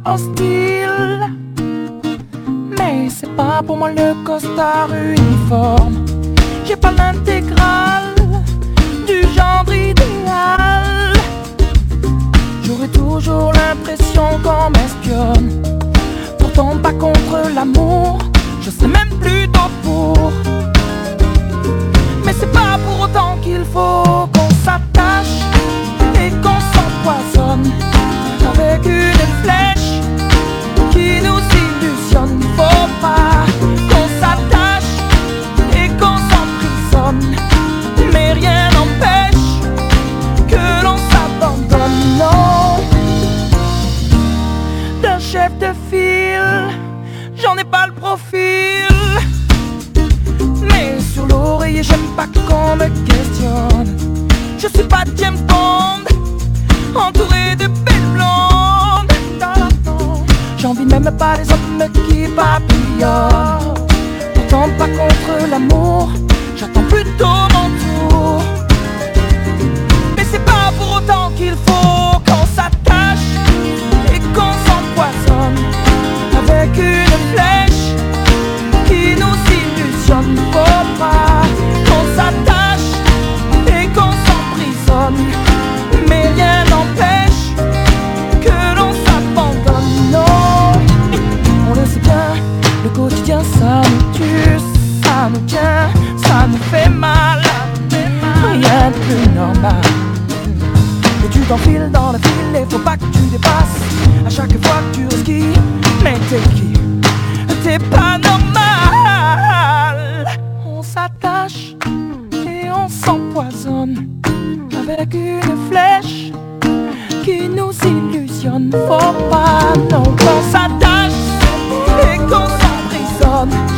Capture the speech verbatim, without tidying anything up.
hostile. Mais c'est pas pour moi le costard uniforme. J'ai pas l'intégrale du genre idéal. J'aurais toujours l'impression qu'on m'espionne. Pourtant pas contre l'amour, je sais même plutôt pour. Mais c'est pas pour autant qu'il faut qu'on s'attache et qu'on s'empoisonne avec une flèche qui nous illusionne. Faut pas qu'on s'attache et qu'on s'emprisonne, mais rien n'empêche que l'on s'abandonne. Non, d'un chef de file, j'en ai pas le profil. Mais sur l'oreiller, j'aime pas qu'on me questionne. Je suis pas James Bond, entouré de belles blondes. J'envie même pas les hommes qui papillonnent. Pourtant pas contre l'amour, j'attends plutôt mon tour. Mais c'est pas pour autant qu'il faut qu'on s'attache et qu'on s'empoisonne avec une flèche qui nous illusionne. Faut pas qu'on s'attache et qu'on s'emprisonne, mais rien n'empêche que l'on s'abandonne. Non, on le sait bien, le quotidien ça nous tue, ça nous tient, ça nous fait mal. Rien de plus normal. Et tu t'enfiles dans la file et faut pas que tu dépasses à chaque fois que tu risques. Mais t'es qui? T'es pas normal. On s'attache et on s'empoisonne avec une flèche qui nous illusionne. Faut pas non qu'on s'attache et qu'on s'emprisonne,